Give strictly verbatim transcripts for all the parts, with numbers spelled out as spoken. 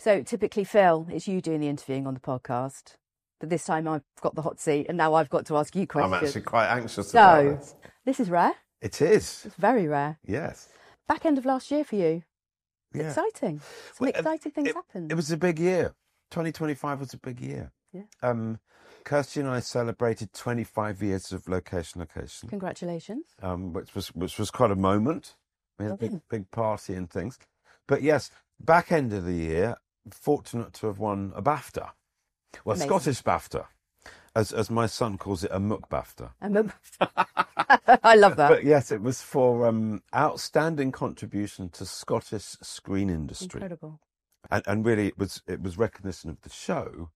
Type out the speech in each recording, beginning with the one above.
So typically, Phil, it's you doing the interviewing on the podcast. But this time I've got the hot seat and now I've got to ask you questions. I'm actually quite anxious so, about this. This is rare. It is. It's very rare. Yes. Back end of last year for you. It's Yeah. exciting. Some Well, exciting things it, happened. It was a big year. twenty twenty-five was a big year. Yeah. Um, Kirsty and I celebrated twenty-five years of Location Location. Congratulations. Um, which was which was quite a moment. We had a big Brilliant. big party and things. But yes, back end of the year, fortunate to have won a BAFTA. Well, Amazing. Scottish BAFTA. As as my son calls it, a Muck BAFTA. I love that. But yes, it was for um, outstanding contribution to Scottish screen industry. Incredible. And, and really, it was it was recognition of the show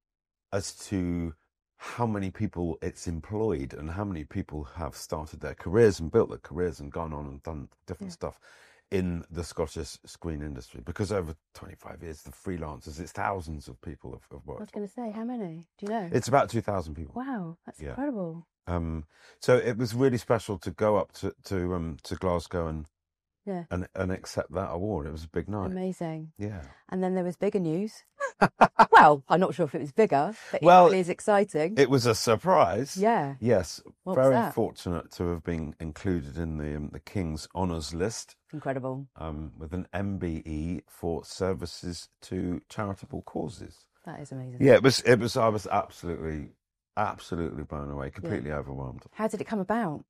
as to how many people it's employed and how many people have started their careers and built their careers and gone on and done different Yeah. stuff in the Scottish screen industry. Because over twenty-five years, the freelancers, it's thousands of people have, have I was worked. going to say, how many? Do you know? It's about two thousand people. Wow, that's Yeah. incredible. Um, so it was really special to go up to to um, to Glasgow and Yeah. and and accept that award. It was a big night. Amazing. Yeah. And then there was bigger news. Well, I'm not sure if it was bigger, but Well, equally as exciting. It was a surprise. Yeah. Yes. What was very that? fortunate to have been included in the um, the King's Honours list Incredible. um, with an M B E for services to charitable causes. That is amazing. Yeah, it was. It was. I was absolutely, absolutely blown away, completely overwhelmed. How did it come about?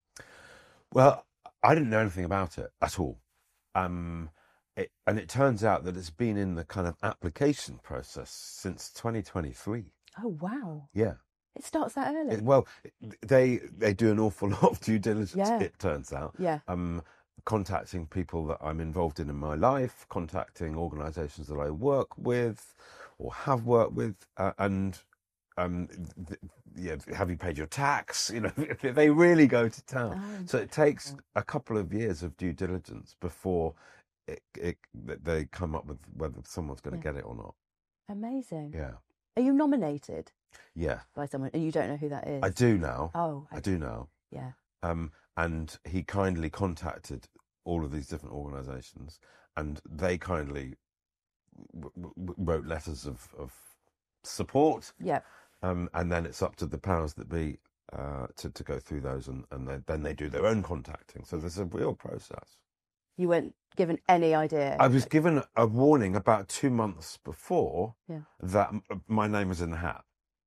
Well, I didn't know anything about it at all. Um, it, and it turns out that it's been in the kind of application process since twenty twenty-three. Oh, wow. Yeah. It starts that early. It, well, they they do an awful lot of due diligence, Yeah. it turns out. Yeah. Um, contacting people that I'm involved in in my life, contacting organisations that I work with or have worked with, uh, and um, th- yeah, have you paid your tax? You know, they really go to town. Oh, So it takes a couple of years of due diligence before it, it, they come up with whether someone's going to Yeah. get it or not. amazing. Yeah, Are you nominated yeah, by someone and you don't know who that is? I do now. Oh, I do now. Yeah. Um, and he kindly contacted all of these different organisations, and they kindly w- w- wrote letters of, of support. Yeah. Um, and then it's up to the powers that be uh, to to go through those, and and they, then they do their own contacting. So there's a real process. You weren't given any idea. I was given a warning about two months before Yeah. that m- my name was in the hat.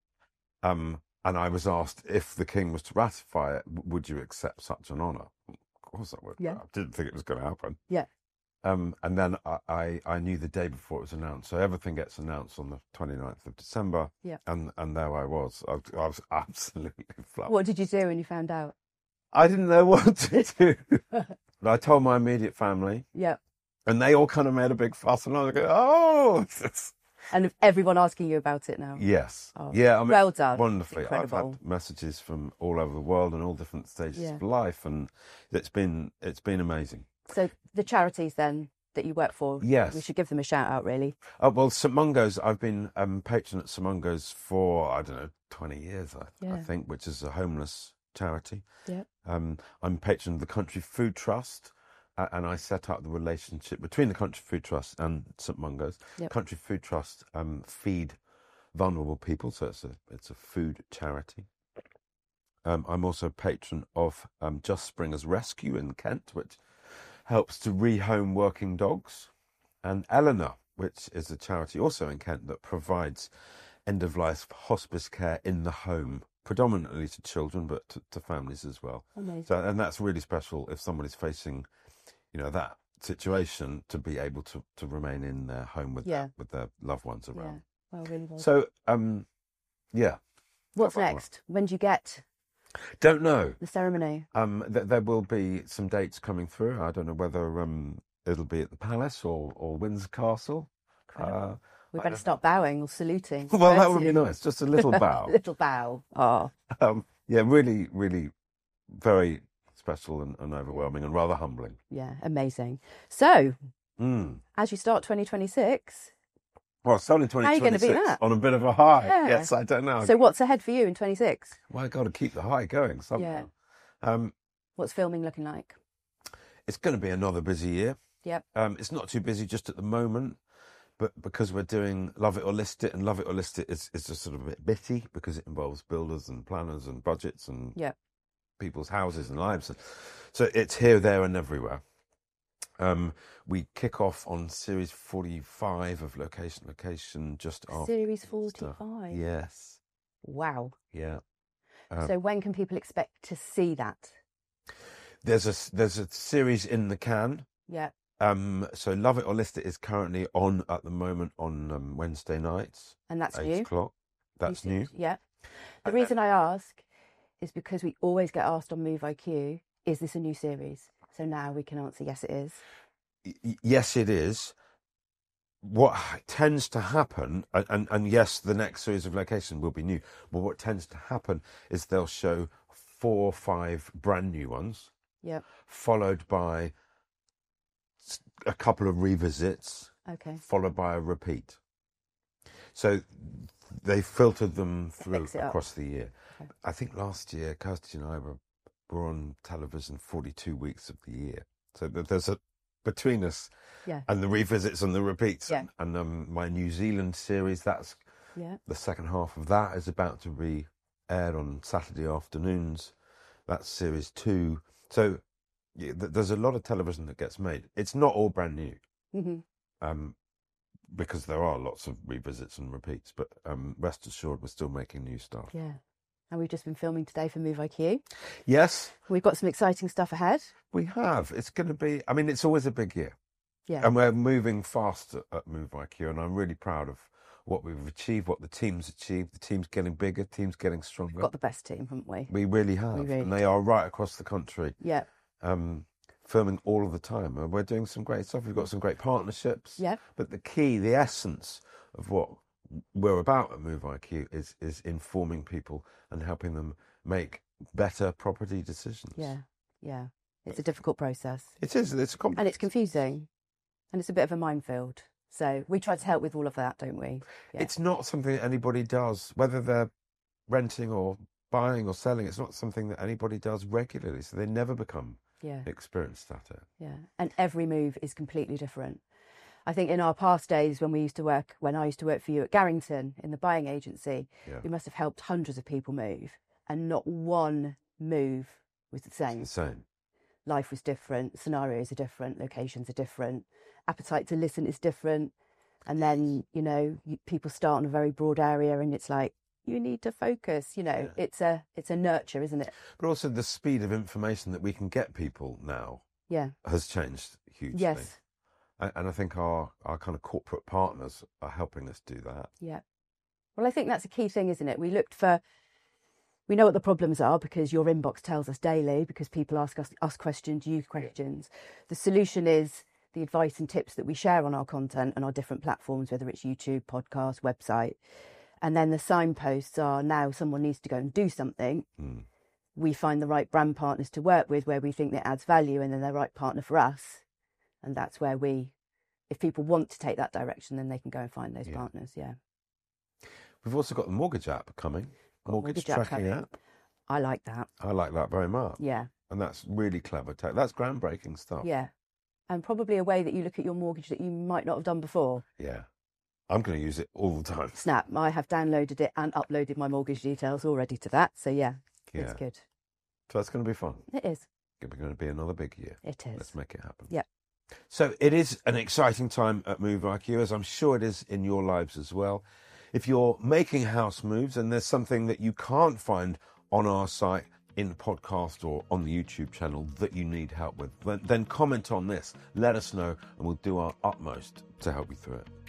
Um, and I was asked if the king was to ratify it, w- would you accept such an honour? Of course I would. Yeah. I didn't think it was going to happen. Yeah. Um, and then I, I, I knew the day before it was announced. So everything gets announced on the twenty-ninth of December. Yeah. And, and there I was. I, I was absolutely floored. What did you do when you found out? I didn't know what to do. But I told my immediate family, Yeah. and they all kind of made a big fuss. And I was like, oh, And everyone asking you about it now. yes. Oh, Yeah, I mean, well done. wonderfully. Incredible. I've had messages from all over the world and all different stages Yeah. of life, and it's been it's been amazing. So the charities then that you work for, Yes. we should give them a shout out, really. Oh, well, St Mungo's, I've been um, patron at St Mungo's for, I don't know, twenty years, I, I Yeah. think, which is a homeless charity. Yeah. Um, I'm patron of the Country Food Trust, uh, and I set up the relationship between the Country Food Trust and St Mungo's. Yep. Country Food Trust um, feed vulnerable people, so it's a it's a food charity. Um, I'm also patron of um, Just Springers Rescue in Kent, which helps to rehome working dogs, and Eleanor, which is a charity also in Kent that provides end-of-life hospice care in the home, predominantly to children, but to, to families as well. Amazing. So, and that's really special if somebody's facing, you know, that situation, to be able to, to remain in their home with Yeah. their, with their loved ones Yeah. around. Well, really well. So, um, yeah, What's well, well. next? When do you get don't know. the ceremony? Um, th- there will be some dates coming through. I don't know whether um, it'll be at the Palace or, or Windsor Castle. Uh, We I better don't- start bowing or saluting. well, that would be nice. Just a little bow. Little bow. Oh, um, yeah, really, really very special and, and overwhelming and rather humbling. yeah, amazing. So, Mm. as you start twenty twenty-six, Well, starting How are you gonna beat twenty twenty-six that? on a bit of a high. Yeah. Yes, I don't know. so what's ahead for you in twenty-six? Well, I've got to keep the high going somehow. Um, What's filming looking like? it's going to be another busy year. Yep. Um, it's not too busy just at the moment but because we're doing Love It or List It, and Love It or List It is, is just sort of a bit bitty because it involves builders and planners and budgets and Yeah. people's houses and lives. So it's here, there and everywhere. Um, we kick off on series forty-five of Location Location just after Series Easter. forty-five. Yes. Wow. Yeah. Um, So when can people expect to see that? there's a there's a series in the can. Yeah. Um, so Love It or List It is currently on at the moment on um, Wednesday nights, And that's eight new. o'clock. That's You new. said- Yeah. The Uh, reason I ask is because we always get asked on Move I Q, is this a new series? So now we can answer, yes, it is. Y- yes, it is. What tends to happen, and, and, and yes, the next series of Location will be new, but what tends to happen is they'll show four or five brand new ones, Yeah. followed by s- a couple of revisits, Okay. followed by a repeat. So they filtered them through mix it up. across the year. Okay. I think last year, Kirsty and I were, were on television forty-two weeks of the year. So th- there's a, between us Yeah. and the revisits and the repeats. Yeah. And um, my New Zealand series, that's Yeah. the second half of that is about to be aired on Saturday afternoons. That's series two. So yeah, th- there's a lot of television that gets made. It's not all brand new. hmm Um, because there are lots of revisits and repeats, but um, rest assured we're still making new stuff. Yeah. And we've just been filming today for Move I Q. Yes, We've got some exciting stuff ahead. we have. It's going to be, I mean, it's always a big year. Yeah. And we're moving fast at, at Move I Q, and I'm really proud of what we've achieved, what the team's achieved. The team's getting bigger, the team's getting stronger. We've got the best team, haven't we? We really have. We really and they are right across the country, Yeah. um, filming all of the time. And we're doing some great stuff. We've got some great partnerships. Yeah. But the key, the essence of what we're about at Move I Q is is informing people and helping them make better property decisions. Yeah. Yeah. It's a difficult process. It is. It's complex. And it's confusing. And it's a bit of a minefield. So we try to help with all of that, don't we? Yeah. It's not something that anybody does, whether they're renting or buying or selling. It's not something that anybody does regularly. So they never become Yeah. experienced at it. Yeah. And every move is completely different. I think in our past days when we used to work, when I used to work for you at Garrington in the buying agency, Yeah. we must have helped hundreds of people move, and not one move was the same. It's the same. Life was different, scenarios are different, locations are different, appetite to listen is different. And then, you know, you, people start on a very broad area and it's like, you need to focus, you know, Yeah. it's a it's a nurture, isn't it? But also the speed of information that we can get people now Yeah. has changed hugely. Yes. And, and I think our, our kind of corporate partners are helping us do that. Yeah. Well, I think that's a key thing, isn't it? We looked for, we know what the problems are because your inbox tells us daily, because people ask us, us questions, you questions. The solution is the advice and tips that we share on our content and our different platforms, whether it's YouTube, podcast, website. And then the signposts are now someone needs to go and do something. Mm. We find the right brand partners to work with where we think that adds value, and then they're the right partner for us. And that's where we, if people want to take that direction, then they can go and find those Yeah. partners. Yeah. We've also got the mortgage app coming. Got Mortgage, mortgage app tracking coming. app. I like that. I like that very much. Yeah. And that's really clever tech. That's groundbreaking stuff. Yeah. And probably a way that you look at your mortgage that you might not have done before. Yeah. I'm going to use it all the time. Snap. I have downloaded it and uploaded my mortgage details already to that. So yeah, Yeah. it's good. So that's going to be fun. It is. It's going to be another big year. It is. Let's make it happen. Yeah. So it is an exciting time at Move I Q, as I'm sure it is in your lives as well. If you're making house moves and there's something that you can't find on our site, in the podcast or on the YouTube channel that you need help with, then, then comment on this, let us know, and we'll do our utmost to help you through it.